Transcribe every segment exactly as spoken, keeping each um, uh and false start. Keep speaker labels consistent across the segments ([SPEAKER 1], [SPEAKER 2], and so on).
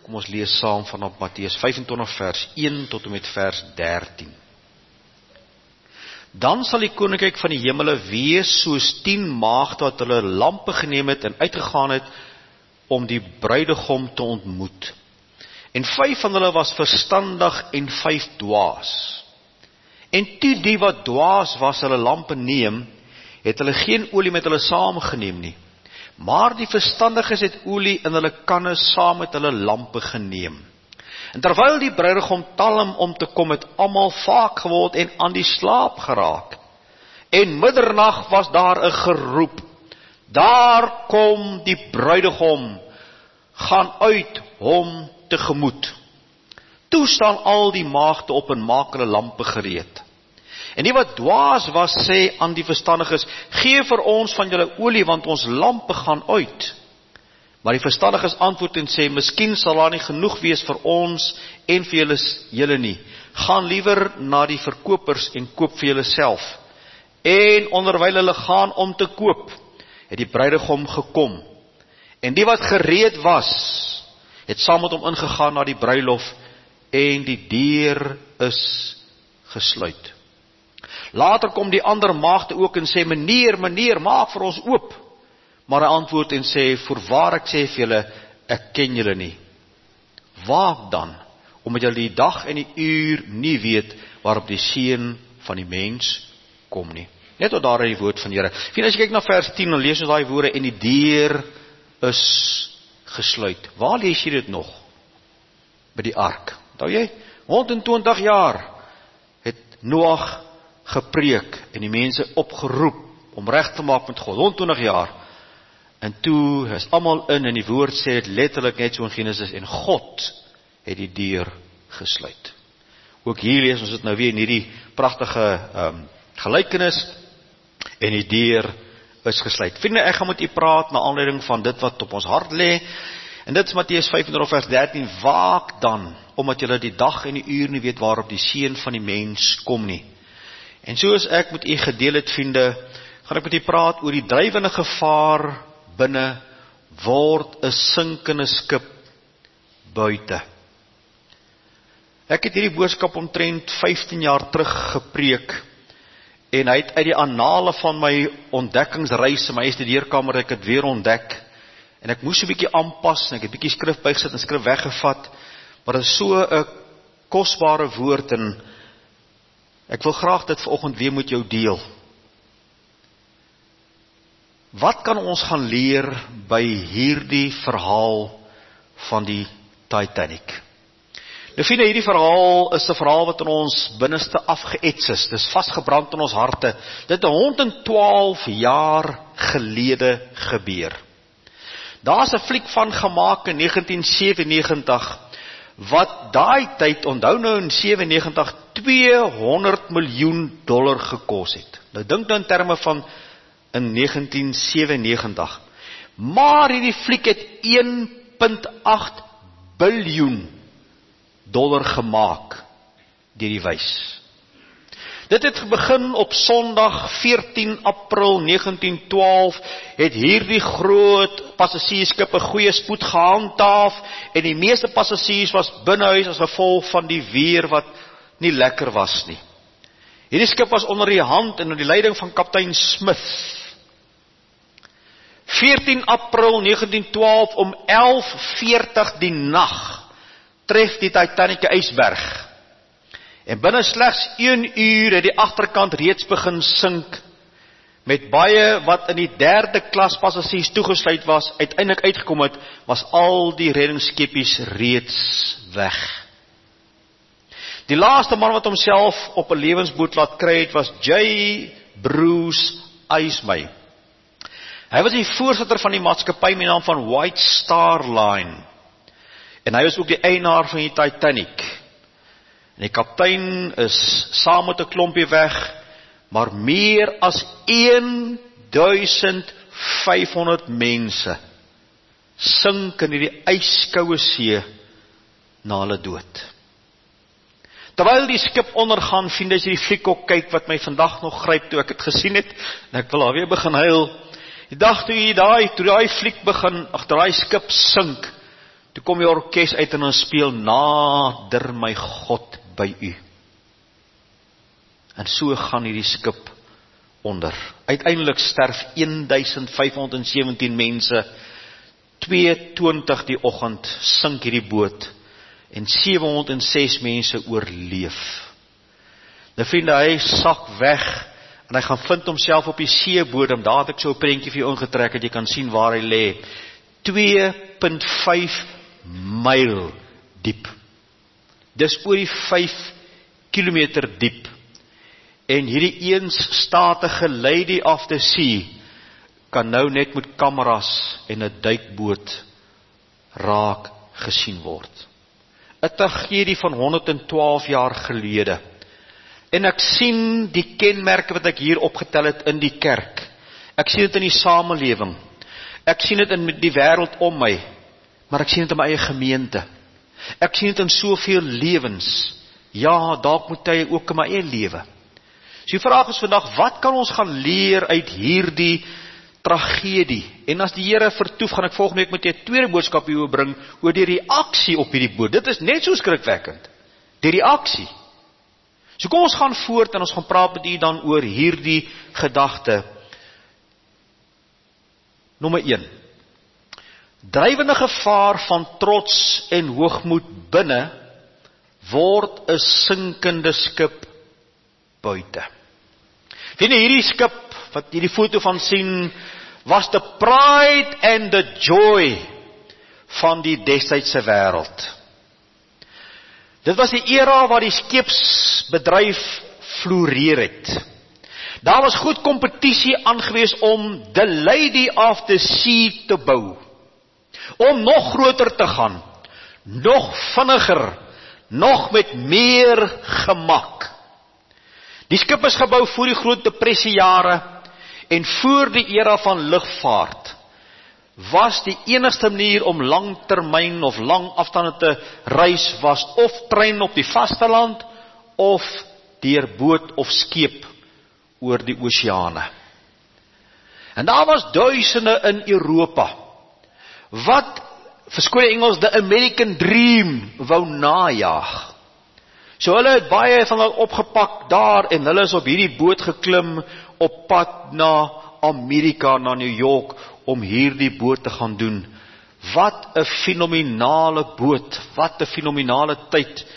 [SPEAKER 1] Kom ons lees saam vanaf Matteus vyf en twintig vers een tot en met vers dertien. Dan sal die koninkryk van die hemele wees soos tien maagde wat hulle lampe geneem het en uitgegaan het om die bruidegom te ontmoet. En vyf van hulle was verstandig en vyf dwaas. En toe die wat dwaas was hulle lampe neem, het hulle geen olie met hulle saamgeneem nie. Maar die verstandiges het olie in hulle kanne saam met hulle lampe geneem. En terwyl die bruidegom talm om te kom, het almal vaak geword en aan die slaap geraak. En middernag was daar 'n geroep, daar kom die bruidegom, gaan uit hom tegemoet. Toe staan al die maagde op en maak hulle lampe gereed. En die wat dwaas was, sê aan die verstandiges, gee vir ons van julle olie, want ons lampe gaan uit. Maar die verstandiges antwoord en sê, miskien sal daar nie genoeg wees vir ons en vir julle, julle nie. Gaan liewer na die verkopers en koop vir julle self. En onderwyl hulle gaan om te koop, het die bruidegom gekom. En die wat gereed was, het saam met hom ingegaan na die bruilof, en die deur is gesluit. Later kom die ander maagde ook en sê, meneer, meneer, maak vir ons oop. Maar hy antwoord en sê, voorwaar ek sê vir julle, ek ken julle nie. Waak dan, omdat julle die dag en die uur nie weet, waarop die seun van die mens kom nie. Net tot daar in die woord van die Here. As jy kyk na vers tien, dan lees ons daai woorde, en die deur is gesluit. Waar lees jy dit nog? By die ark. Onthou jy? honderdtwintig jaar het Noag gepreek en die mense opgeroep om reg te maak met God. honderdtwintig jaar. En toe is almal in en die woord sê dit letterlik net so in Genesis, en God het die deur gesluit. Ook hier lees ons dit nou weer in hierdie pragtige um, gelykenis, en die deur is gesluit. Vriende, ek gaan met u praat na aanleiding van dit wat op ons hart lê. En dit is Matteus vyf vers dertien, waak dan, omdat julle die dag en die uur nie weet waarop die seun van die mens kom nie. En soos ek met u gedeel het, vriende, gaan ek met u praat oor die drywende gevaar binne word 'n sinkende skip buite. Ek het hierdie boodskap omtrent vyftien jaar terug gepreek, en hy het uit die annale van my ontdekkingsreis in my studeerkamer, ek het weer ontdek, en ek moes 'n bietjie aanpas, en ek het 'n bietjie skrif bygesit en skrif weggevat, maar dit is so 'n kosbare woord, en ek wil graag dit vanoggend weer met jou deel. Wat kan ons gaan leer by hierdie verhaal van die Titanic? Nou vriende, hierdie verhaal is 'n verhaal wat in ons binneste afgeets is. Dit is vasgebrand in ons harte. Dit het honderdtwaalf jaar gelede gebeur. Daar's 'n fliek van gemaak in negentien sewennegentig, wat daai tyd, onthou nou in sewennegentig, tweehonderd miljoen dollar gekos het. Nou dink nou in terme van in negentien sewennegentig. Maar hierdie fliek het een komma agt biljoen dollar gemaak deur die wys. Dit het begin op Sondag veertien April negentien twaalf, het hierdie groot passasiersskip 'n goeie spoed gehandhaaf, en die meeste passasiers was binnehuis as gevolg van die weer wat nie lekker was nie. Hierdie skip was onder die hand en onder die leiding van kaptein Smith. veertien April negentien twaalf om elf veertig die nag tref die Titanic 'n ysberg. En binne slegs een uur het die agterkant reeds begin sink, met baie wat in die derde klas passasiers toegesluit was, uiteindelik uitgekom het, was al die reddingsskepies reeds weg. Die laaste man wat homself op 'n lewensboot laat kry het, was J. Bruce Ismay. Hy was die voorsitter van die maatskappy met die naam van White Star Line. En hy was ook die eienaar van die Titanic. En die kaptein is saam met 'n klompie weg, maar meer as duisend vyfhonderd mense sink in die ijskoue see na hulle dood. Terwyl die skip ondergaan, vind as jy die fliek ook kyk wat my vandag nog gryp toe ek het gesien het, en ek wil alweer begin huil. Die dag toe jy daai, toe daai fliek begin, ag daai skip sink, Toe kom die orkes uit en ons speel Nader my God by u. En so gaan hierdie skip onder. Uiteindelik sterf duisend vyfhonderd sewentien mense, twee twintig die oggend sink hierdie boot, en sewe honderd en ses mense oorleef. Nou vriende, hy sak weg, en hy gaan vind homself op die seebodem. Daar het ek so 'n prentjie vir jou ingetrek, dat jy kan sien waar hy lê. twee komma vyf myl diep. Dis oor die vyf kilometer diep. En hierdie eensstatige Lady of the Sea kan nou net met kameras en 'n duikboot raak gesien word. 'n tragedie van honderd en twaalf jaar gelede. En ek sien die kenmerke wat ek hier opgetel het in die kerk. Ek sien dit in die samelewing. Ek sien dit in die wêreld om my. Maar ek sien dit in my eie gemeente. Ek sien dit in soveel lewens. Ja, dalk moet hy ook in my eie lewe. So die vraag is vandag, wat kan ons gaan leer uit hierdie tragedie? En as die Here vertoef, gaan ek volgende week met jy 'n tweede boodskap hier bring oor die reaksie op hierdie boot. Dit is net so skrikwekkend. Die reaksie. So kom ons gaan voort en ons gaan praat met u dan oor hierdie gedagte. Nommer een. Drywende gevaar van trots en hoogmoed binne word 'n sinkende skip buite. Vind jy hierdie skip wat jy die foto van sien, was the pride and the joy van die destydse wêreld. Dit was die era waar die skeepsbedryf floreer het. Daar was goed kompetisie aangewees om the Lady of the Sea te bou. Om nog groter te gaan, nog vinniger, nog met meer gemak. Die skip is gebou voor die Groot Depressie jare en voor die era van lugvaart was die enigste manier om langtermyn of lang afstande te reis was of trein op die vasteland of deur boot of skeep oor die oseane. En daar was duisende in Europa wat, verskoon die Engels, the American Dream wou najaag. So hulle het baie van hulle opgepak daar en hulle is op hierdie boot geklim op pad na Amerika, na New York, om hierdie boot te gaan doen. Wat 'n fenominale boot, wat 'n fenominale tyd.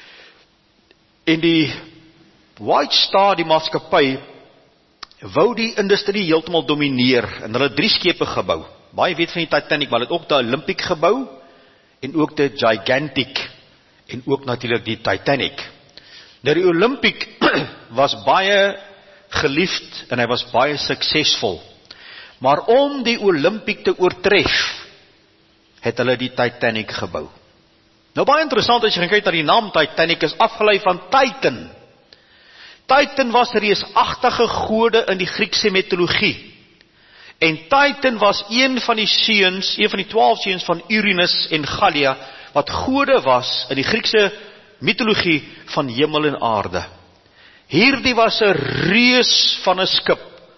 [SPEAKER 1] En die White Star, die maatskappy, wou die industrie heeltemal domineer en hulle het drie skepe gebou. Baie weet van die Titanic, maar hulle het ook die Olympic gebou en ook die Gigantic en ook natuurlik die Titanic. Nou die Olympic was baie geliefd en hy was baie suksesvol. Maar om die Olympic te oortref, het hulle die Titanic gebou. Nou baie interessant as jy gaan kyk na die naam Titanic, is afgelei van Titan. Titan was reusagtige gode in die Griekse mitologie. En Titan was een van die seuns, een van die twaalf seuns van Uranus en Gallia, wat gode was in die Griekse mitologie van hemel en aarde. Hierdie was 'n reus van 'n skip,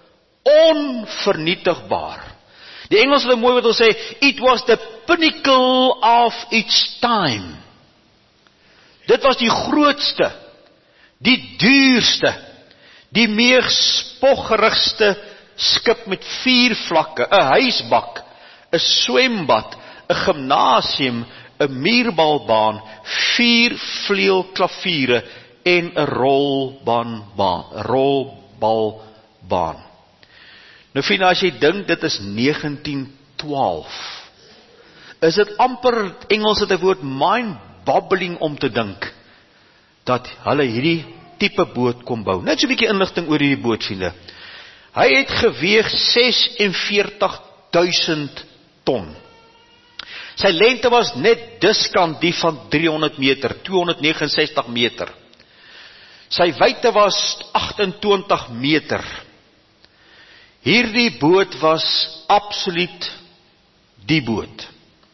[SPEAKER 1] onvernietigbaar. Die Engels het mooi wat hulle sê, it was the pinnacle of its time. Dit was die grootste, die duurste, die mees spoggerigste skip met vier vlakke, 'n huisbak, 'n swembad, 'n gimnasium, 'n muurbalbaan, vier vleuelklaviere en 'n rolbanbaan, 'n rolbalbaan. Nou vriende, as jy dink dit is negentien twaalf, is dit amper, Engels het 'n woord, mind-boggling om te dink dat hulle hierdie tipe boot kon bou. Net so 'n bietjie inligting oor hierdie boot, vriende. Hy het geweeg ses en veertig duisend ton. Sy lengte was net diskant die van driehonderd meter, tweehonderd neges en sestig meter. Sy wyte was agt en twintig meter. Hierdie boot was absoluut die boot.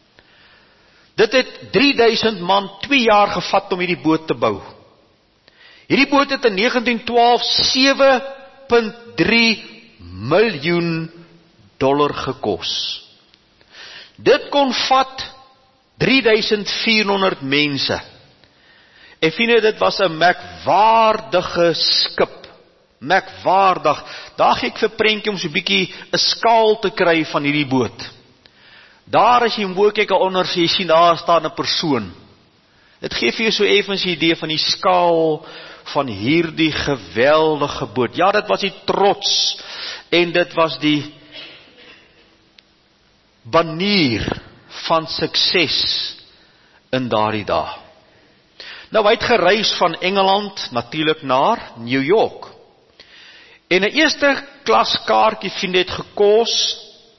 [SPEAKER 1] Dit het drie duisend man twee jaar gevat om hierdie boot te bou. Hierdie boot het in negentien twaalf sewe komma drie miljoen dollar gekos. Dit kon vat drie duisend vierhonderd mense. En vriende, dit was 'n merkwaardige skip. Merkwaardig. Daar gee ek vir prentjie om so 'n bietjie 'n skaal te kry van hierdie boot. Daar as jy mooi kyk onder, jy sien daar staan 'n persoon. Dit gee vir jou so effens 'n idee van die skaal van hierdie geweldige boot. Ja, dit was die trots en dit was die banier van sukses in daardie dae. Nou, hy het gereis van Engeland natuurlik na New York. En 'n eerste klas kaartjie vind dit gekos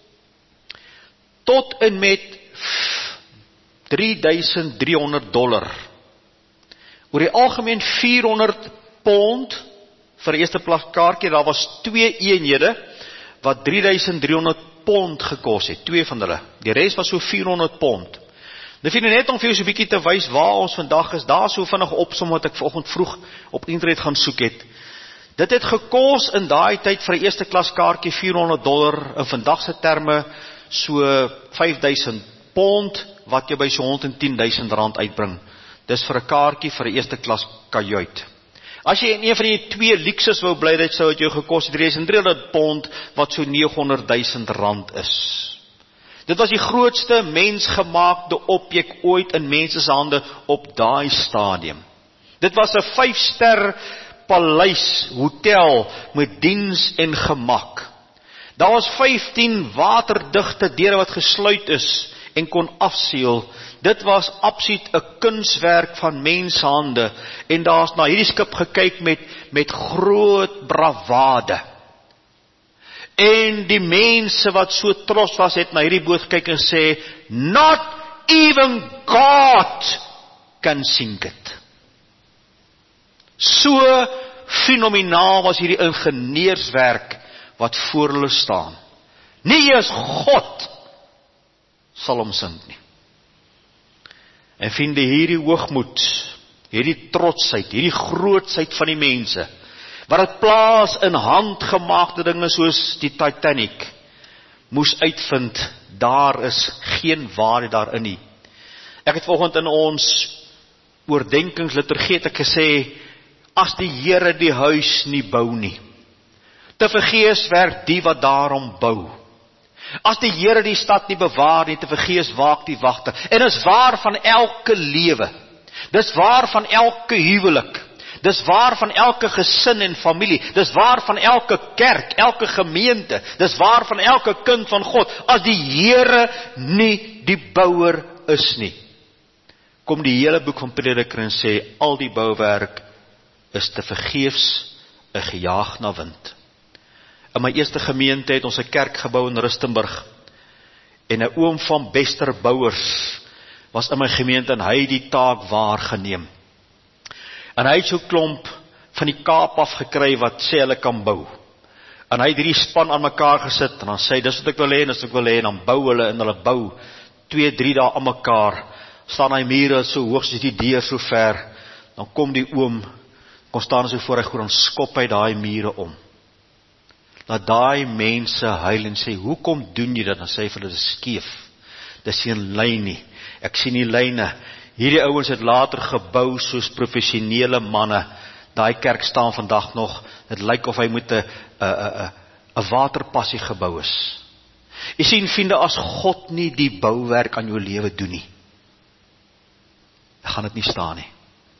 [SPEAKER 1] tot en met drie duisend driehonderd dollar. Oor die algemeen vierhonderd pond vir die eerste klas kaartjie. Daar was twee eenhede wat drie duisend driehonderd pond gekos het, twee van hulle. Die res was so vierhonderd pond. Nou vind net om vir jou so 'n bietjie te wys waar ons vandag is, daar so vinnig opsom wat ek vanoggend vroeg op internet gaan soek het. Dit het gekos in daai tyd vir 'n eerste klas kaartjie vierhonderd dollar, in vandag se terme so vyf duisend pond, wat jy by so honderd tien duisend rand uitbring. Dis vir 'n kaartjie vir 'n eerste klas kajuit. As jy in een van die twee luxus wou bly, dit sou het jou gekos drie duisend driehonderd pond, wat so negehonderd duisend rand is. Dit was die grootste mensgemaakte objek ooit in mense se hande op daai stadium. Dit was 'n vyfster paleis, hotel, met diens en gemak. Daar was vyftien waterdigte deure wat gesluit is en kon afseël. Dit was absoluut 'n kunswerk van menshande, en daar's na hierdie skip gekyk met, met groot bravade. En die mense wat so trots was, het na hierdie boot gekyk en sê, not even God can sink it. So fenomenaal was hierdie ingenieurswerk wat voor hulle staan. Nie eens God sal hom sink nie. En vind hierdie hoogmoed, hierdie trotsheid, hierdie grootsheid van die mense, wat het plaas in handgemaakte dinge soos die Titanic, moes uitvind, daar is geen waarheid daarin nie. Ek het vanoggend in ons oordenkingsliturgie het ek gesê, as die Here die huis nie bou nie, te vergeefs werk die wat daarom bou. As die Here die stad nie bewaar nie, te vergeefs waak die wagte. En dis waar van elke lewe. Dis waar van elke huwelik. Dis waar van elke gesin en familie. Dis waar van elke kerk, elke gemeente. Dis waar van elke kind van God. As die Here nie die bouer is nie, kom die hele boek van Prediker en sê, al die bouwerk is te vergeefs 'n gejaag na wind. In my eerste gemeente het ons 'n kerk gebou in Rustenburg, en 'n oom van Bester Bouwers was in my gemeente, en hy het die taak waargeneem. En hy het so klomp van die Kaap af gekry wat sê hulle kan bou. En hy het hierdie span aan mekaar gesit, en dan sê, dis wat ek wil hê, en dis wat ek wil hê, en dan bou hulle, en hulle bou, twee, drie dae aan mekaar, staan hy mure so hoog soos die deur so ver, dan kom die oom, kom staan so voor hy goed, dan skop hy daai mure om. Dat daai mense huil en sê, hoekom doen jy dit? Dan sê hy vir hulle, dit is skeef, dit is geen lyn nie, ek sien nie lyne. Hierdie ouens het later gebou soos professionele manne. Daai kerk staan vandag nog, dit lyk of hy moet 'n 'n 'n waterpassie gebou is. Jy sien, vriende, as God nie die bouwerk aan jou lewe doen nie, dan gaan dit nie staan nie.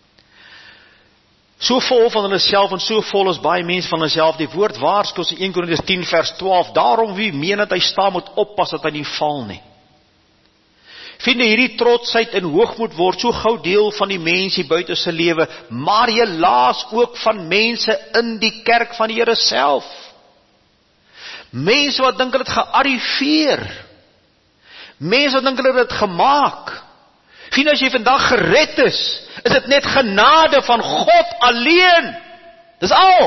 [SPEAKER 1] So vol van hulle self, en so vol is baie mense van hulle self. Die woord waarsku ons in een Korintiërs tien vers twaalf, daarom wie meen dat hy staan, moet oppas dat hy nie val nie. Vriende, hierdie trotsheid en hoogmoed word so gou deel van die mense buite se lewe, maar helaas ook van mense in die kerk van die Here self. Mense wat dink hulle het gearriveer. Mense wat dink hulle het dit gemaak. Vriende, as jy vandag gered is, is dit net genade van God alleen. Dis al.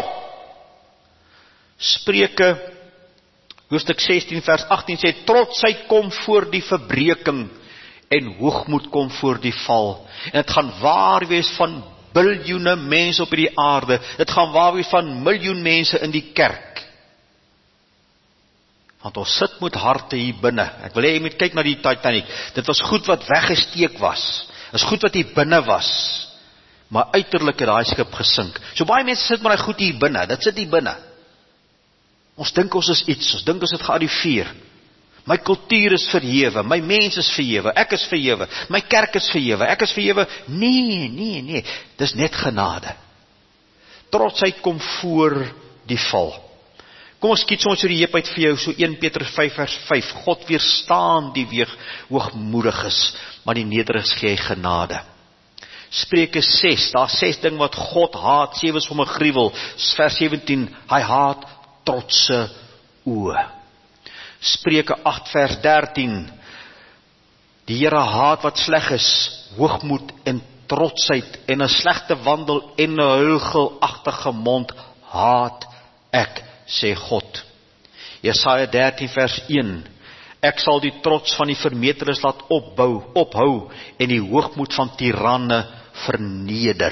[SPEAKER 1] Spreuke hoofstuk sestien vers agttien sê, trotsheid kom voor die verbreeking en hoogmoed kom voor die val. En dit gaan waar wees van biljoene mense op die aarde. Dit gaan waar wees van miljoen mense in die kerk. Want ons sit met harte hier binne. Ek wil hê jy moet kyk na die Titanic. Dit was goed wat weggesteek was. Is goed wat hier binne was. Maar uiterlik het daai skip gesink. So baie mense sit maar goed hier binne. Dit sit hier binne. Ons dink ons is iets. Ons dink ons het gearriveer. My kultuur is verhewe. My mens is verhewe. Ek is verhewe. My kerk is verhewe. Ek is verhewe. Nee, nee, nee. Dis net genade. Trotsheid kom voor die val. Kom ons skiet soms so die heup uit vir jou, so een Petrus vyf vers vyf. God weerstaan die weeg hoogmoediges, maar die nederiges gee hy genade. Spreuke ses, daar ses ding wat God haat, sewe is vir my gruwel. Vers sewentien, hy haat trotse oë. Spreuke agt vers dertien, die Here haat wat sleg is, hoogmoed en trotsheid en 'n slegte wandel en 'n huilgelagtige mond haat ek, sê God. Jesaja dertien vers een, ek sal die trots van die vermeteres laat opbou, ophou en die hoogmoed van tiranne verneder.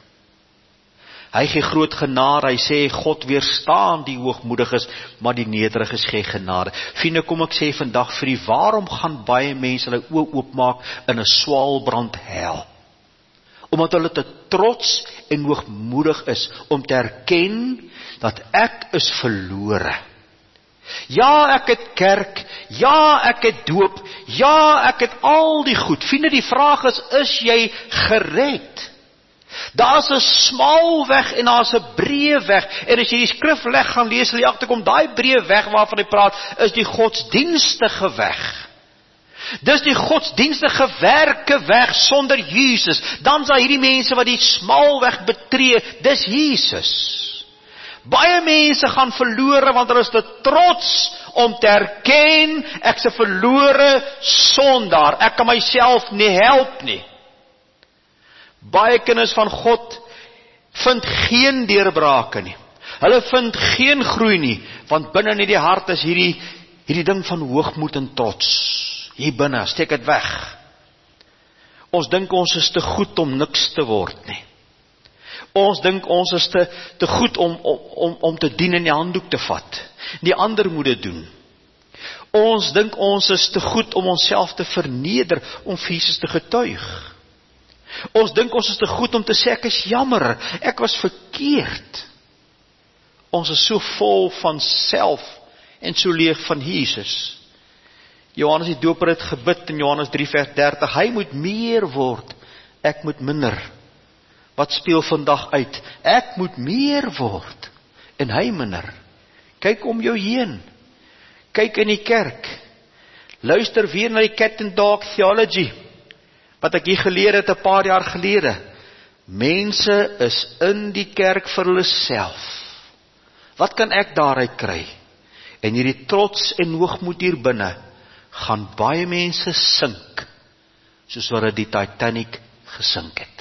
[SPEAKER 1] Hy gee groot genade, hy sê God weerstaan die hoogmoediges, maar die nederiges gee genade. Vriende, kom ek sê vandag vir u, waarom gaan baie mense hulle oë oopmaak in 'n swaalbrand hel? Omdat hulle te trots en hoogmoedig is om te erken dat ek is verlore. Ja, ek het kerk, ja, ek het doop, ja, ek het al die goed. Vriende, die vraag is, is jy gered? Daar's 'n smal weg en daar's 'n breë weg. En as jy die skrifleg gaan lees, sal jy agterkom, daai breë weg waarvan hy praat, is die godsdienstige weg. Dis die godsdienstige werke weg sonder Jesus. Dan is daar hierdie mense wat die smal weg betree, dis Jesus. Baie mense gaan verlore, want hulle is te trots om te erken, ek is 'n verlore sondaar, ek kan myself nie help nie. Baie kinders van God vind geen deurbrake nie. Hulle vind geen groei nie, want binne in die hart is hierdie, hierdie ding van hoogmoed en trots. Hier binne, steek dit weg. Ons dink ons is te goed om niks te word nie. Ons dink ons is te, te goed om, om, om, om te dien en die handdoek te vat. Die ander moet dit doen. Ons dink ons is te goed om onsself te verneder, om vir Jesus te getuig. Ons dink ons is te goed om te sê, ek is jammer, ek was verkeerd. Ons is so vol van self en so leeg van Jesus. Johannes die Doper het gebid in Johannes drie vers dertig, hy moet meer word, ek moet minder. Wat speel vandag uit? Ek moet meer word, en hy minder. Kyk om jou heen, kyk in die kerk, luister weer na die cat and dog theology, wat ek hier geleer het 'n paar jaar gelede. Mense is in die kerk vir hulle self. Wat kan ek daaruit kry? En hierdie trots en hoogmoed hier binne, gaan baie mense sink, soos wat die Titanic gesink het.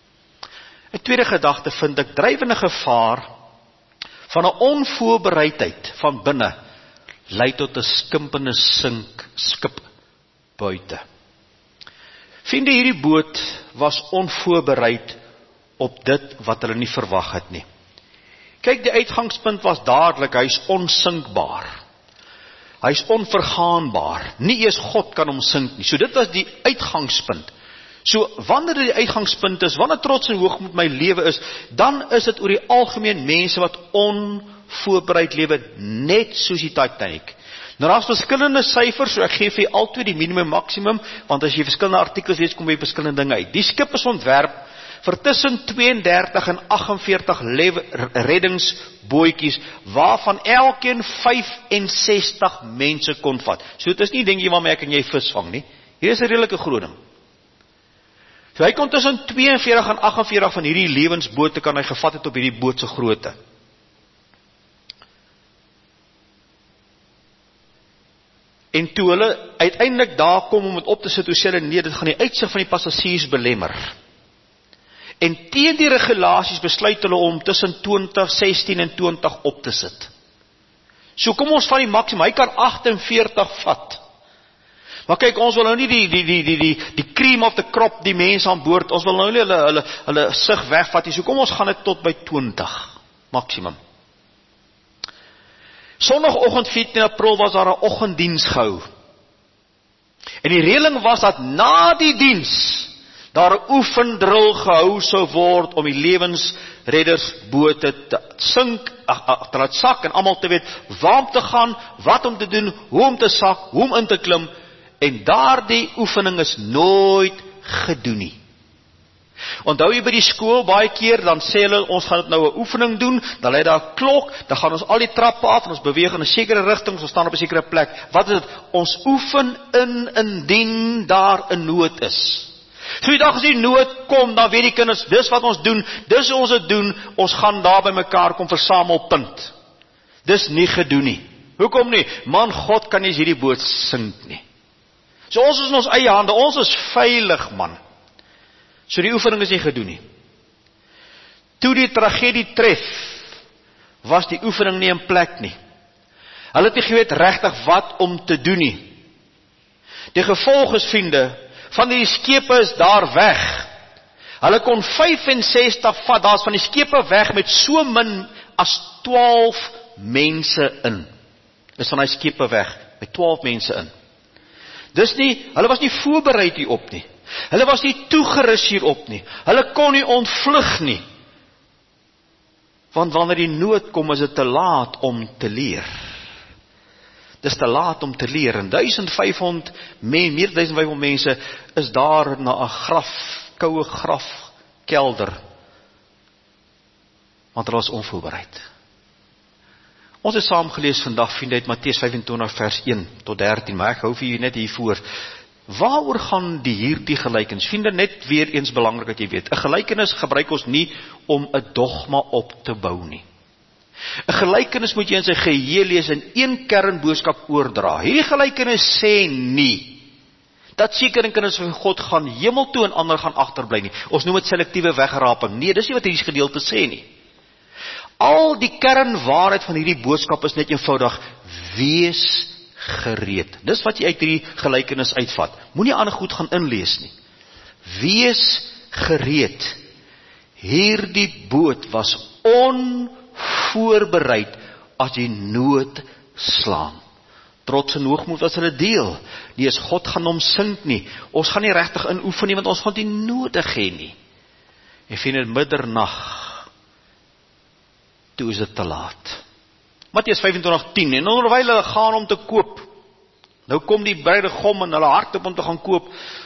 [SPEAKER 1] 'n Tweede gedagte vind ek, drywende gevaar van 'n onvoorbereidheid van binne, lei tot 'n skimpende sink skip buite. Vriende, hierdie boot was onvoorbereid op dit wat hulle nie verwag het nie. Kyk, die uitgangspunt was dadelik, hy is onsinkbaar. Hy is onvergaanbaar. Nie eers God kan hom sink nie. So dit was die uitgangspunt. So wanneer die uitgangspunt is, wanneer trots en hoogmoed my lewe is, dan is dit oor die algemeen mense wat onvoorbereid lewe, net soos die Titanic. Nou daar's verskillende syfers, so ek gee vir altyd die minimum maksimum, want as jy verskillende artikels lees, kom jy verskillende dinge uit. Die skip is ontwerp vir tussen twee en dertig en agt en veertig reddingsbootjies, waarvan elkeen vyf en sestig mense kon vat. So dit is nie ding jy waarmee ek en jy vis vang nie. Hier is 'n redelike groot ding. So hy kon tussen twee en veertig en agt en veertig van hierdie lewensbote kan hy gevat het op hierdie boot se grootte. En toe hulle uiteindelik daar kom om het op te sit, hoe sê hulle, nee, dit gaan die uitsig van die passasiers belemmer. En teen die regulasies besluit hulle om tussen twintig, sestien en twintig op te sit. So kom ons van die maksimum, hy kan agt en veertig vat. Maar kyk, ons wil nou nie die, die, die, die, die, die cream of the crop, die mense aan boord, ons wil nou nie hulle, hulle, hulle sig wegvat, so kom ons gaan dit tot by twintig, maksimum. Sondagoggend veertien April was daar 'n oggenddiens gehou. En die reëling was dat na die diens daar 'n oefendril gehou sou word om die lewensreddersbote te sink, te laat sak en almal te weet waar om te gaan, wat om te doen, hoe om te sak, hoe om in te klim. En daardie oefening is nooit gedoen nie. Onthou jy by die skool baie keer, dan sê hulle, ons gaan dit nou 'n oefening doen, dan lê daar 'n klok, dan gaan ons al die trappe af, en ons beweeg in 'n sekere rigting, ons staan op 'n sekere plek. Wat is dit? Ons oefen in indien daar 'n nood is. So die dag as die nood kom, dan weet die kinders, dis wat ons doen, dis hoe ons dit doen, ons gaan daar by mekaar kom versamel, punt. Dis nie gedoen nie. Hoekom nie? Man, God kan nie hierdie boot sink nie. So ons is in ons eie hande, ons is veilig, man. So die oefening is nie gedoen nie. Toe die tragedie tref, was die oefening nie in plek nie. Hulle het nie geweet regtig wat om te doen nie. Die gevolg is, vriende, van die skepe is daar weg. Hulle kon vyfensestig vat, daar is van die skepe weg met so min as twaalf mense in. Is van die skepe weg, met twaalf mense in. Dis nie, hulle was nie voorbereid hierop nie. Hulle was nie toegerus hierop nie. Hulle kon nie ontvlug nie. Want wanneer die nood kom, is dit te laat om te leer. Dis te laat om te leer. En duisend vyfhonderd, meer, meer duisend vyfhonderd mense is daar na 'n graf, koue grafkelder. Want hulle was onvoorbereid. Ons het saam gelees vandag, vriende, uit Matteus vyfentwintig vers een tot dertien, maar ek hou vir julle net hiervoor. Waaroor gaan die hierdie gelykenis? Vriende, net weer eens belangrik dat jy weet, 'n gelykenis gebruik ons nie om 'n dogma op te bou nie. 'n Gelykenis moet jy in sy geheel lees en een kernboodskap oordra. Hierdie gelykenis sê nie dat sekere kinders van God gaan hemel toe en ander gaan agterbly nie. Ons noem dit selektiewe wegraping. Nee, dis nie wat hierdie gedeelte sê nie. Al die kernwaarheid van hierdie boodskap is net eenvoudig: wees gereed. Dis wat jy uit hierdie gelykenis uitvat. Moenie ander goed gaan inlees nie. Wees gereed. Hierdie boot was onvoorbereid as die nood slaan. Trots en hoogmoed was hulle deel. Nie as God gaan hom sink nie. Ons gaan nie regtig in oefen nie, want ons gaan die nodig hê nie. En vind in middernag, toe is dit te laat. Matteus vyfentwintig tien, en onderwyl hulle gaan om te koop. Nou kom die bruidegom en hulle hardloop om te gaan koop.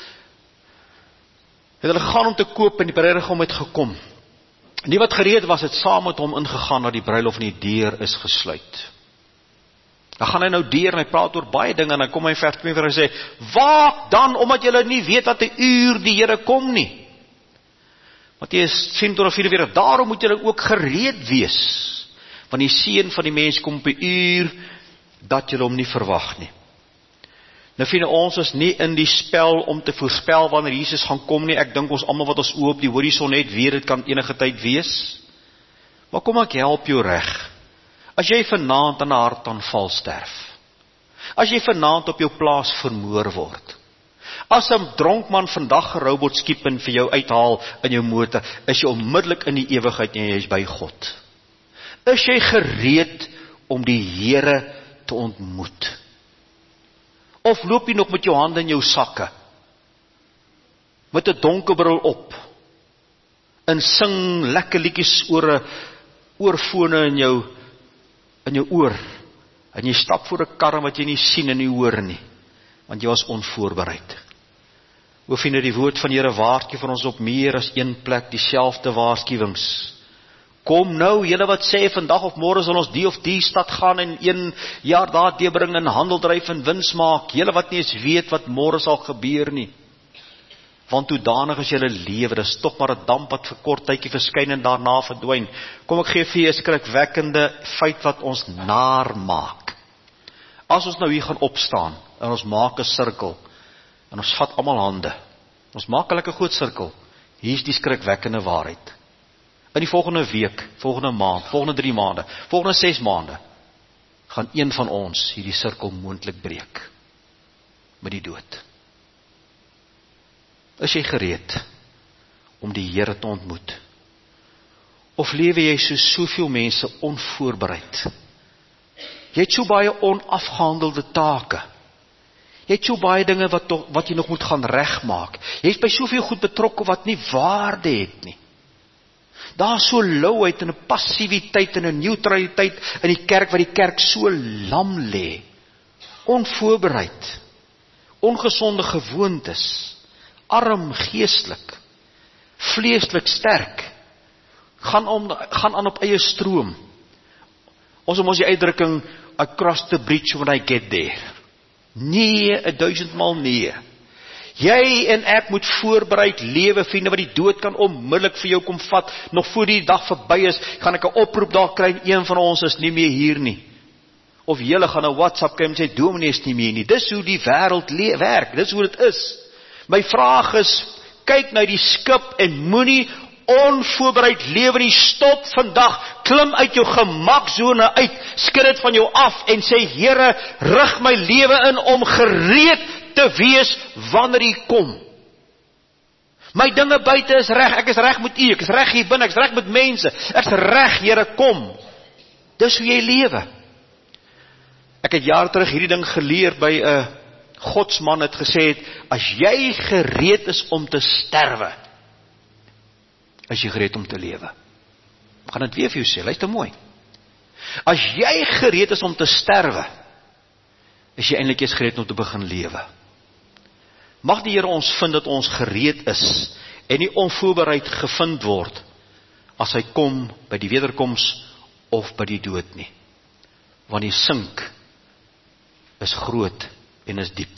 [SPEAKER 1] Het hulle gaan om te koop en die bruidegom het gekom. En die wat gereed was, het saam met hom ingegaan na die bruilof en die deur is gesluit. Dan gaan hy nou deur en hy praat oor baie dinge en dan kom hy in vers twee en hy sê, waak dan, omdat julle nie weet wat die uur die Here kom nie. Matteus vyfentwintig vyf, daarom moet julle ook gereed wees. Want die seun van die mens kom op 'n uur dat julle hom nie verwag nie. Nou vind ons is nie in die spel om te voorspel wanneer Jesus gaan kom nie. Ek dink ons almal wat ons oë op die horison het, weet dit kan enige tyd wees. Maar kom ek help jou reg. As jy vanaand aan 'n hartaanval sterf. As jy vanaand op jou plaas vermoor word. As 'n dronkman vandag gerou word skiep en vir jou uithaal in jou motor, is jy onmiddellik in die ewigheid en jy is by God. Is jy gereed om die Here te ontmoet? Of loop jy nog met jou hande in jou sakke? Met 'n donkerbril op? En sing lekker liedjies oor 'n oorfone in jou in jou oor. En jy stap voor 'n kar wat jy nie sien en nie hoor nie, want jy was onvoorbereid. Hoe vind jy die woord van die Here waarsku vir ons op meer as een plek dieselfde waarskuwings? Kom nou, julle wat sê, vandag of môre sal ons die of die stad gaan en een jaar daar deurbring en handel dryf en wins maak. Julle wat nie eens weet wat môre sal gebeur nie. Want hoedanig is julle lewe, dis tog maar 'n damp wat vir kort tydjie verskyn en daarna verdwyn. Kom ek gee vir julle 'n skrikwekkende feit wat ons naar maak. As ons nou hier gaan opstaan en ons maak 'n sirkel en ons vat almal hande. Ons maak 'n lekker groot sirkel. Hier is die skrikwekkende waarheid. In die volgende week, volgende maand, volgende drie maande, volgende ses maande, gaan een van ons hierdie sirkel moontlik breek. Met die dood. Is jy gereed om die Here te ontmoet? Of lewe jy soos soveel mense onvoorbereid? Jy het so baie onafgehandelde take. Jy het so baie dinge wat, wat jy nog moet gaan regmaak. Jy is by soveel goed betrokke wat nie waarde het nie. Daar is so louheid en 'n passiwiteit en 'n neutraliteit in die kerk, wat die kerk so lam lê. Onvoorbereid. Ongesonde gewoontes. Arm geestelik. Vleeslik sterk. Gaan, om, gaan aan op eie stroom. Ons het ons die uitdrukking, across the bridge when I get there. Nee, een duisendmaal nee. Jy en ek moet voorbereid lewe, vriende, wat die dood kan onmiddellik vir jou kom vat, nog voor die dag verby is, gaan ek 'n oproep daar kry, een van ons is nie meer hier nie. Of julle gaan 'n WhatsApp kry en sê, dominee is nie meer nie. Dis hoe die wêreld werk, dis hoe dit is. My vraag is, kyk na die skip en moenie onvoorbereid lewe nie. Stop vandag, klim uit jou gemaksone uit, skud dit van jou af en sê, Here, rig my lewe in om gereed te wees wanneer U kom. My dinge buite is reg, ek is reg met U, ek is reg hier binne, ek is reg met mense, ek is reg, Here, kom. Dis hoe jy lewe. Ek het jaar terug hierdie ding geleer by 'n godsman het gesê het, as jy gereed is om te sterwe, is jy gereed om te lewe. Ek gaan dit weer vir jou sê, luister mooi. As jy gereed is om te sterwe, is jy eintlik eens gereed om te begin lewe. Mag die Here ons vind dat ons gereed is en nie onvoorbereid gevind word as hy kom by die wederkoms of by die dood nie. Want die sink is groot en is diep.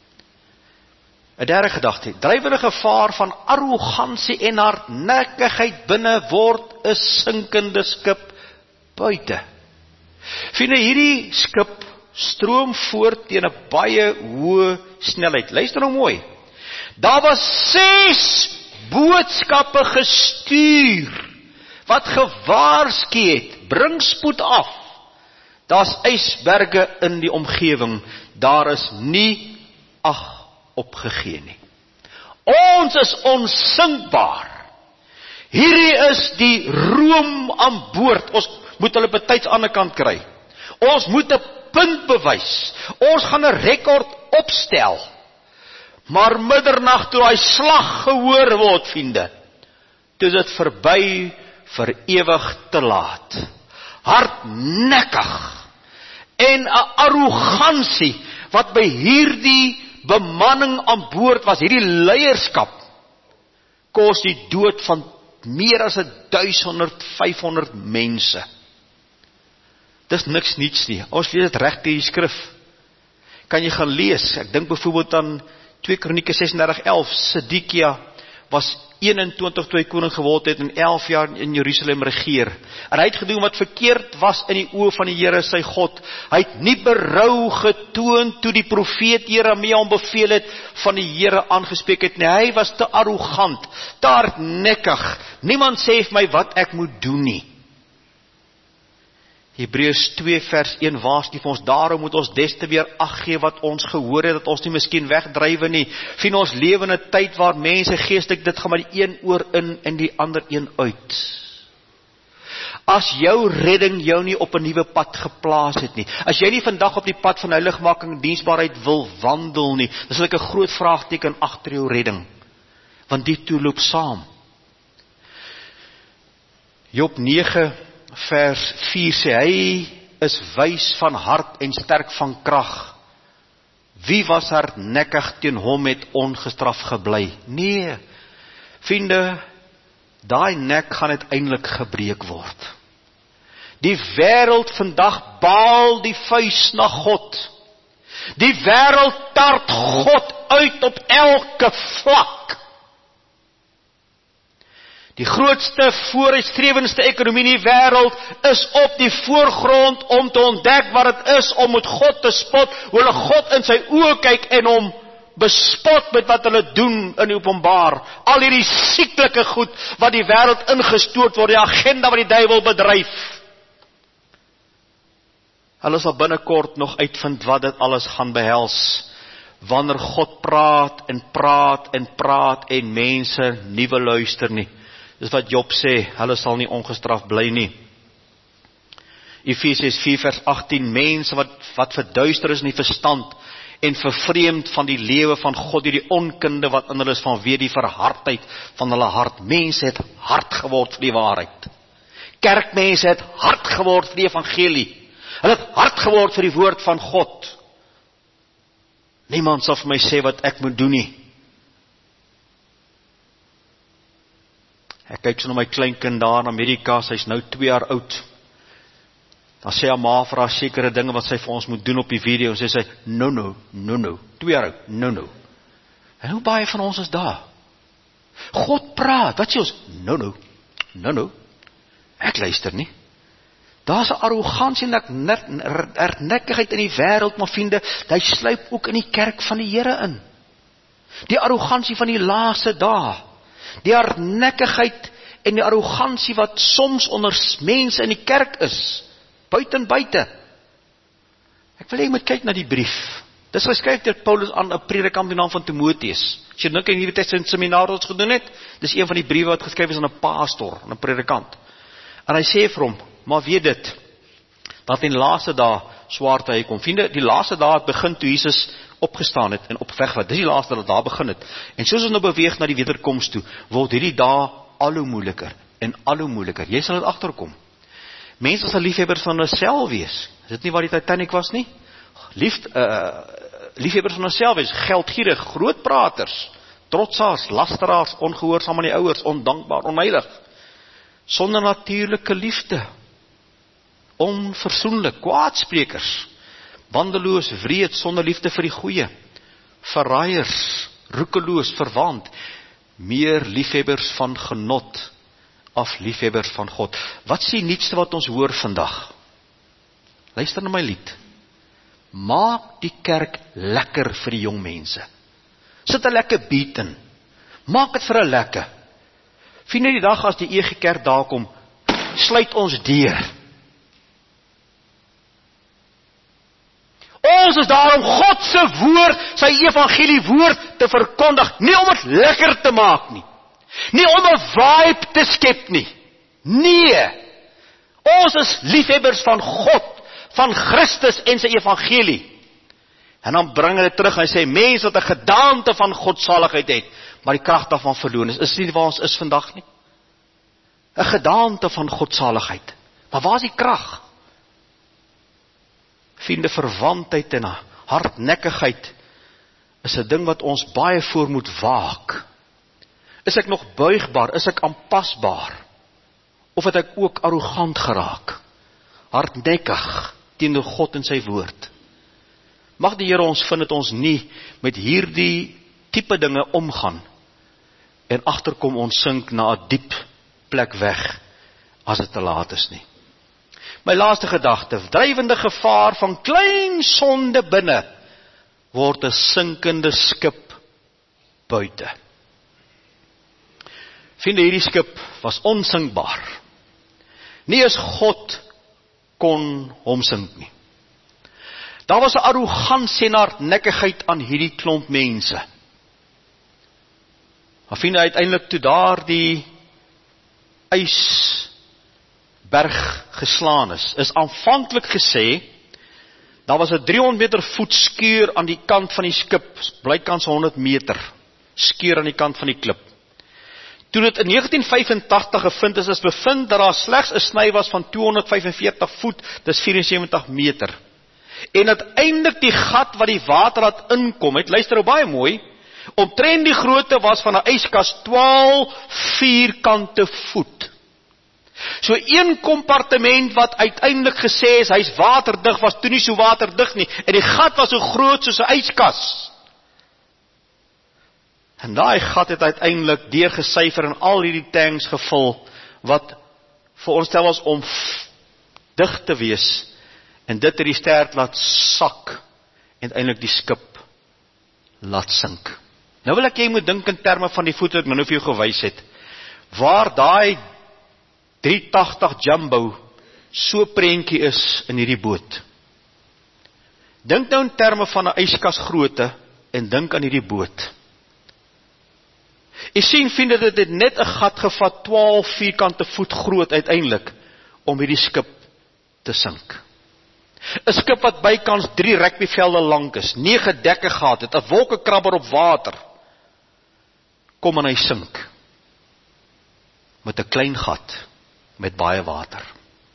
[SPEAKER 1] 'n Derde gedagte, drywende gevaar van arrogansie en hardnekkigheid binne word 'n sinkende skip buite. Vriende, hierdie skip stroom voort teen 'n baie hoë snelheid. Luister nou mooi. Daar was ses boodskappe gestuur wat gewaarsku het, bring spoed af. Daar's ysberge in die omgewing, daar is nie ag opgegee nie. Ons is onsinkbaar. Hierdie is die room aan boord. Ons moet hulle betyds aan die kant kry. Ons moet 'n punt bewys. Ons gaan 'n rekord opstel. Maar middernag toe hy slag gehoor word, vriende, toe is dit verby, vir ewig te laat. Hardnekkig en 'n arrogansie wat by hierdie bemanning aan boord was, hierdie leierskap, kos die dood van meer as duisend vyfhonderd mense. Dis niks niets nie. Ons lees dit reg in die skrif. Kan jy gaan lees? Ek dink byvoorbeeld aan twee Kronieke ses en dertig elf. Sedekia was eenentwintig toe hy koning geword het en elf jaar in Jerusalem regeer. En hy het gedoen wat verkeerd was in die oë van die Here sy God. Hy het nie berou getoon toe die profeet Jeremia hom beveel het van die Here aangespreek het nie. Hy was te arrogant, te hardnekkig. Niemand sê vir my wat ek moet doen nie. Hebreërs twee vers een waarsku vir ons, daarom moet ons des te meer ag gee wat ons gehoor het, dat ons nie miskien wegdrywe nie. Vind ons lewe in 'n tyd waar mense geestelik dit gaan maar die een oor in en die ander een uit. As jou redding jou nie op 'n nuwe pad geplaas het nie, as jy nie vandag op die pad van heiligmaking en diensbaarheid wil wandel nie, dan sal ek 'n groot vraagteken agter jou redding, want die toe loop saam. Job nege vers vier sê, hy is wys van hart en sterk van krag. Wie was hardnekkig teen hom het ongestraf gebly? Nee, vriende, daai nek gaan uiteindelik gebreek word. Die wêreld vandag baal die vuis na God. Die wêreld tart God uit op elke vlak. Die grootste, vooruitstrewendste ekonomie in die wêreld is op die voorgrond om te ontdek wat het is om met God te spot, hoe hulle God in sy oë kyk en hom bespot met wat hulle doen in die openbaar. Al hierdie sieklike goed wat die wêreld ingestoot word, die agenda wat die duiwel bedryf. Hulle sal binnekort nog uitvind wat dit alles gaan behels, wanneer God praat en praat en praat en mense nie wil luister nie. Dis wat Job sê, hulle sal nie ongestraf bly nie. Efesiërs vier vers agttien, mense wat, wat verduister is in die verstand, en vervreemd van die lewe van God, die onkunde wat in hulle is vanweë die verhardheid van hulle hart. Mense het hard geword vir die waarheid. Kerkmense het hard geword vir die evangelie. Hulle het hard geword vir die woord van God. Niemand sal vir my sê wat ek moet doen nie. Ek kyk so na my kleinkind daar in Amerika, sy is nou twee jaar oud. Dan sê haar ma vir haar sekere dinge wat sy vir ons moet doen op die video, en sê sy, no, no, no, no, twee jaar oud, no, no. En hoe baie van ons is daar? God praat, wat sê ons? No, no, no, no. Ek luister nie. Daar is 'n arrogansie en hardnekkigheid in die wêreld, maar vriende, hy sluip ook in die kerk van die Here in. Die arrogansie van die laaste dae, die hardnekkigheid en die arrogansie wat soms onder mense in die kerk is, buiten buite. Ek wil hê jy moet kyk na die brief. Dis geskryf deur Paulus aan 'n predikant met die naam van Timoteus. As jy dink in hierdie tyd in seminar wat ons gedoen het, dis een van die briewe wat geskryf is aan 'n pastor, aan 'n predikant. En hy sê vir hom, maar weet dit, dat in die laaste dae swaarte hy kom. Vriende, die laaste dae het begin toe Jesus opgestaan het en op weg was. Dis die laaste dat daar begin het. En soos ons nou beweeg na die wederkoms toe, word hierdie dae al hoe moeiliker en al hoe moeiliker. Jy sal dit agterkom. Mense sal liefhebbers van hulself wees. Is dit nie waar die Titanic was nie? Lief, uh, liefhebbers van hulself wees, geldgierig, grootpraters, trotsaars, lasteraars, ongehoorsaam aan die ouers, ondankbaar, onheilig, sonder natuurlike liefde, onverzoenlik, kwaadsprekers, wandeloos, wreed, sonder liefde vir die goeie, verraaiers, roekeloos, verwaand, meer liefhebbers van genot, af liefhebbers van God. Wat is die nuutste wat ons hoor vandag? Luister na my lied. Maak die kerk lekker vir die jong mense. Sit 'n lekker beat in. Maak dit vir 'n lekker. Vind die dag as die E G Kerk daar kom, sluit ons deur. Ons is daar om God se woord, sy evangelie woord te verkondig, nie om dit lekker te maak nie. Nie om 'n vibe te skep nie. Nee. Ons is liefhebbers van God, van Christus en sy evangelie. En dan bring hulle terug en sê, mense wat 'n gedaante van godsaligheid het, maar die krag daarvan verloor is. Is nie waar ons is vandag nie? 'n Gedaante van godsaligheid. Maar waar is die krag? Vriende, verwantheid en hardnekkigheid is 'n ding wat ons baie voor moet waak. Is ek nog buigbaar? Is ek aanpasbaar? Of het ek ook arrogant geraak? Hardnekkig teenoor God en sy woord. Mag die Here ons vind dat ons nie met hierdie tipe dinge omgaan en agterkom ons sink na 'n diep plek weg as dit te laat is nie. My laaste gedagte, drywende gevaar van klein sonde binne word 'n sinkende skip buite. Vriende, hierdie skip was onsinkbaar. Nie eens God kon hom sink nie. Daar was 'n arrogansie en hardnekkigheid aan hierdie klomp mense. Maar vriende, uiteindelik toe daar die ysberg geslaan is, is aanvanklik gesê, daar was 'n driehonderd meter voet skeur aan die kant van die skip, blykans honderd meter, skeur aan die kant van die klip. Toe dit in negentien vyfentagtig gevind is, is bevind dat daar slegs 'n sny was van tweehonderd vyfenveertig voet, dis vierensewentig meter. En uiteindelik die gat wat die water laat inkom, het, luister nou baie mooi, omtrent die grootte was van 'n yskas twaalf vierkante voet. So een kompartement wat uiteindelik gesê is, hy's waterdig, was toe nie so waterdig nie, en die gat was so groot soos 'n yskas. En daai gat het uiteindelik deurgesyfer en al hierdie tanks gevul, wat veronderstel was om dig te wees, en dit het die stert laat sak, en uiteindelik die skip laat sink. Nou wil ek jy moet dink in terme van die voete wat ek nou vir jou gewys het, waar daai driehonderdtagtig Jumbo so prentjie is in hierdie boot. Dink nou in terme van 'n yskas grootte, en dink aan hierdie boot. Jy sien, vind dit het net 'n gat gevat, twaalf vierkante voet groot uiteindelik, om hierdie skip te sink. 'n Skip wat bykans drie rugbyvelde lank is, nege dekke gehad het, 'n wolkekrabber op water, kom en hy sink, met 'n klein gat, met baie water.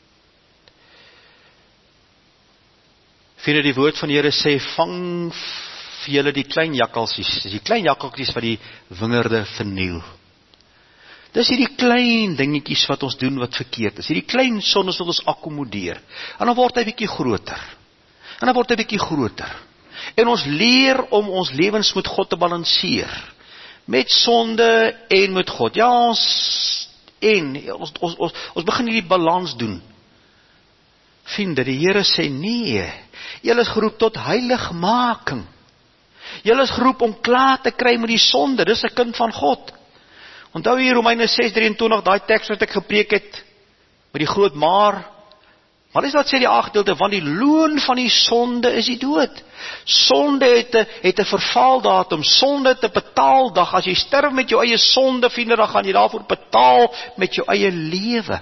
[SPEAKER 1] Vriende, die woord van die Here sê, vang vir julle die klein jakkalsies, die klein jakkalsies wat die wingerde verniel. Dis hierdie klein dingetjies wat ons doen wat verkeerd is, hierdie klein sondes wat ons akkommodeer, en dan word hy bietjie groter, en dan word hy bietjie groter, en ons leer om ons lewens met God te balanseer, met sonde en met God, ja ons, en, ons, ons, ons, ons begin hierdie balans doen. Vriende, die Here sê, nee, julle is geroep tot heiligmaking, julle is geroep om klaar te kry met die sonde, dis 'n kind van God. Onthou hier Romeine ses drieëntwintig, daai teks wat ek gepreek het, met die groot maar, maar is wat sê die aggedeelte, want die loon van die sonde is die dood. Sonde het 'n het 'n vervaldatum, sonde het 'n betaaldag, as jy sterf met jou eie sonde, vriende, dan gaan jy daarvoor betaal met jou eie lewe.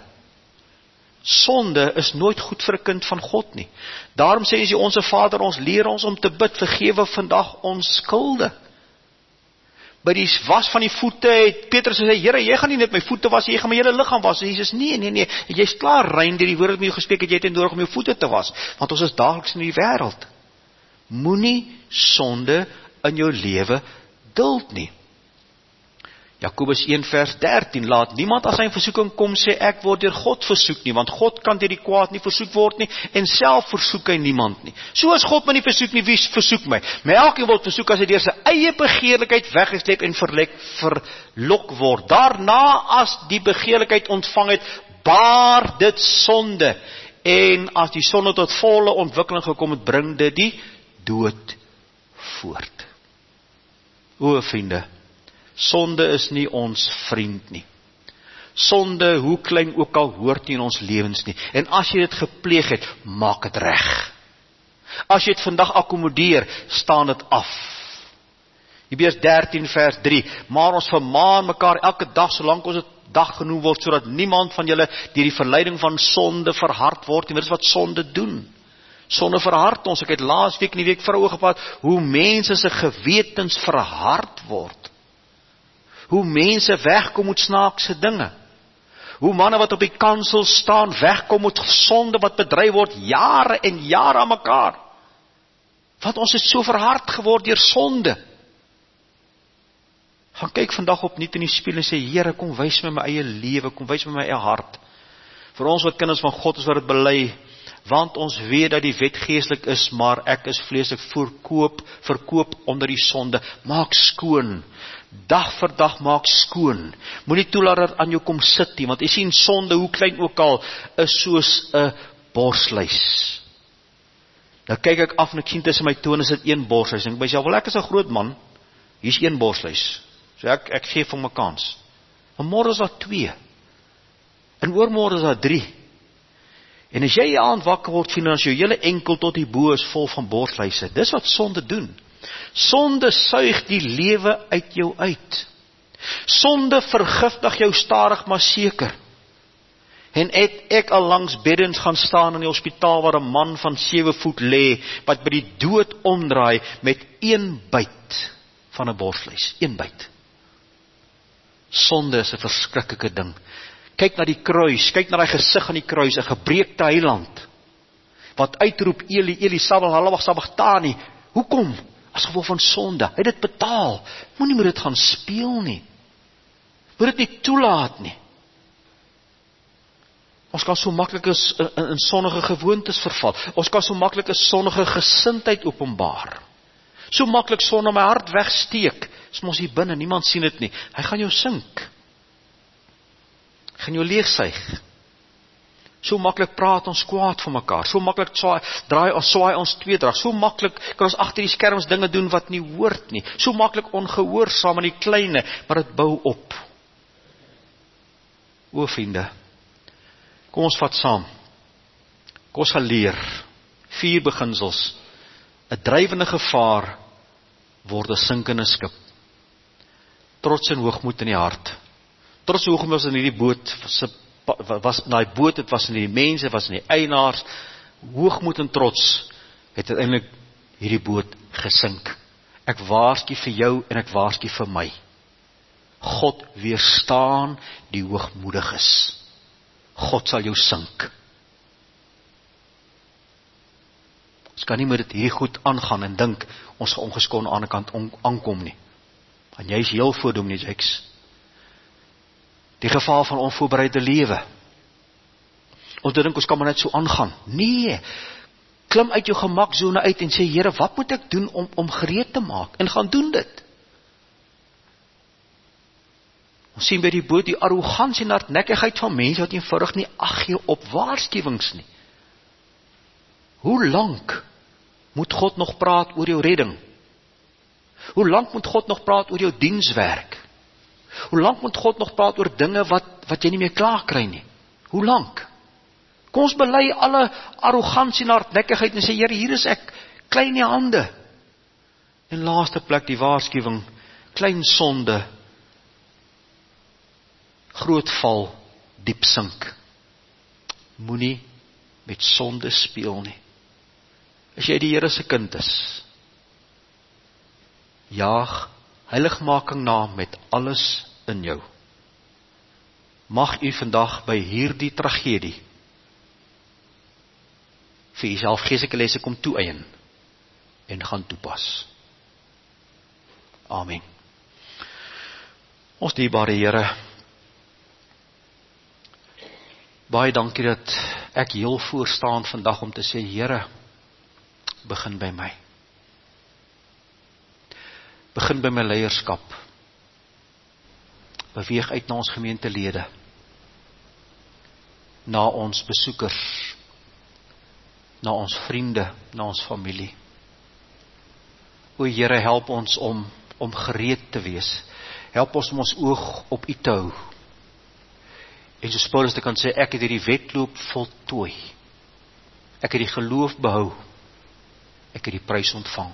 [SPEAKER 1] Sonde is nooit goed vir 'n kind van God nie. Daarom sê hy, onse Vader, ons leer ons om te bid, vergewe vandag ons skulde. By die was van die voete het Petrus gesê, Here, jy gaan nie net my voete was, jy gaan my hele liggaam was. En Jesus, nee, nee, nee, jy's klaar rein deur die woord wat met jou gespreek het, jy het nie nodig om jou voete te was, want ons is daagliks in die wêreld. Moenie sonde in jou lewe duld nie. Jakobus een vers dertien, laat niemand as hy in versoeking kom sê, ek word deur God versoek nie, want God kan deur die kwaad nie versoek word nie, en self versoek hy niemand nie. So as God my nie versoek nie, wie versoek my? Maar elkeen word versoek as hy deur sy eie begeerlikheid weggesleep en verlek, verlok word. Daarna as die begeerlikheid ontvang het, baar dit sonde, en as die sonde tot volle ontwikkeling gekom het, bring dit die dood voort. O vriende, sonde is nie ons vriend nie. Sonde, hoe klein ook al, hoort nie in ons lewens nie. En as jy dit gepleeg het, maak het reg. As jy dit vandag akkommodeer, staan dit af. Hebreërs dertien vers drie, maar ons vermaan mekaar elke dag, solank ons dit dag genoem word, sodat niemand van julle deur die verleiding van sonde verhard word. En dit is wat sonde doen. Sonde verhard ons. Ek het laas week in die week vroue gepraat, hoe mense se gewetens verhard word. Hoe mense wegkom met snaakse dinge. Hoe manne wat op die kansel staan, wegkom met sonde wat bedryf word, jare en jare aan mekaar. Want ons is so verhard geword deur sonde. Gaan kyk vandag opnuut in die spieël en sê, Here, kom wys my my eie lewe, kom wys my my eie hart. Vir ons wat kinders van God is wat dit bely, want ons weet dat die wet geestelik is, maar ek is vleeslik, verkoop, verkoop onder die sonde. Maak skoon. Dag vir dag maak skoon. Moenie toelaat dat aan jou kom sit nie, want jy sien sonde, hoe klein ook al, is soos 'n borsluis. Nou kyk ek af en ek sien tussen my tone is dit een borsluis. En ek by myself, wel ek is 'n groot man, hier's een borsluis. So ek ek gee vir my kans. Maar môre is daar twee. En oormôre is daar drie. En as jy aand wakker word, vind as jou hele enkel tot die bo is vol van borsluise. Dis wat sonde doen. Sonde suig die lewe uit jou uit. Sonde vergiftig jou stadig maar seker. En het ek al langs beddens gaan staan in die hospitaal waar 'n man van sewe voet lê, wat by die dood omdraai met een byt van 'n borsluis, een byt. Sonde is 'n verskriklike ding. Kyk na die kruis, kyk na daai gesig aan die kruis, 'n gebreekte heiland wat uitroep Eli, Eli, sabach sabachthani. Hoekom? As gevolg van sonde. Hy het dit betaal. Moenie moet dit gaan speel nie. Moet dit nie toelaat nie. Ons kan so maklik is in, in, in sonnige gewoontes verval. Ons kan so maklik 'n sonnige gesindheid openbaar. So maklik sonde my hart wegsteek. Is mos hier binne, niemand sien dit nie. Hy gaan jou sink. Hy gaan jou leegsuig. So maklik praat ons kwaad van mekaar. So maklik swaai, draai ons swaai ons tweedrag. So maklik kan ons agter die skerms dinge doen wat nie hoort nie. So maklik ongehoorsaam aan die kleine, maar dit bou op. O vriende, kom ons vat saam. Kom ons gaan leer. Vier beginsels. 'n Drywende gevaar word 'n sinkende skip. Trots en hoogmoed in die hart. Trots en hoogmoed is in hierdie boot se was na die boot, dit was nie die mense, was nie die eienaars, hoogmoed en trots, het uiteindelik hierdie boot gesink. Ek waarsku vir jou en ek waarsku vir my. God weerstaan die hoogmoediges. God sal jou sink. Ons kan nie met dit hier goed aangaan en dink, ons gaan ongeskoon aan die kant on, aankom nie. En jy is heel voordoem nie, Jakes. Die geval van onvoorbereide lewe. Ons dink, ons kan maar net so aangaan. Nee, klim uit jou gemakzone uit en sê, Here, wat moet ek doen om, om gereed te maak? En gaan doen dit. Ons sien by die boot die arrogansie en hardnekkigheid van mense wat eenvoudig nie ag gee op waarskuwings nie. Hoe lank moet God nog praat oor jou redding? Hoe lank moet God nog praat oor jou dienswerk? Hoe lank moet God nog praat oor dinge wat, wat jy nie meer klaar kry nie? Hoe lank? Kom ons bely alle arrogansie en hardnekkigheid en sê, Here, hier is ek, klein in die hande. En laaste plek die waarskuwing, klein sonde, groot val, diep sink. Moenie met sonde speel nie. As jy die Here se kind is, jaag heiligmaking na met alles in jou. Mag u vandag by hierdie tragedie vir uself geestelike lesse kom toeëien en gaan toepas. Amen. Ons dierbare Here, baie dankie dat ek heel voor staan vandag om te sê, Here, begin by my. Begin by my leierskap. Beweeg uit na ons gemeentelede, na ons besoekers, na ons vriende, na ons familie. O Here, help ons om, om gereed te wees. Help ons om ons oog op U te hou. En soos Paulus te kan sê, ek het hierdie wedloop voltooi. Ek het die geloof behou. Ek het die prys ontvang.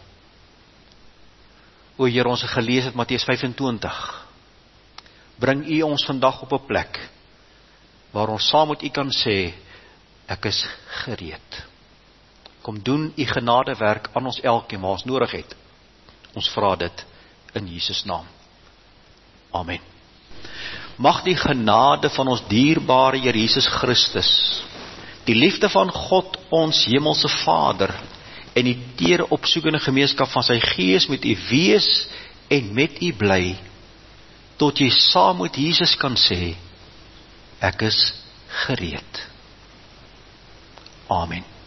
[SPEAKER 1] O Here, ons het gelees het Matteus vyf-en-twintig. Bring U ons vandag op 'n plek waar ons saam met U kan sê, ek is gereed. Kom doen U genadewerk aan ons elkeen waar ons nodig het. Ons vra dit in Jesus naam. Amen. Mag die genade van ons dierbare Here Jesus Christus, die liefde van God ons hemelse Vader en die teere opsoekende gemeenskap van sy Gees met U wees en met U bly, tot jy saam met Jesus kan sê, ek is gereed. Amen.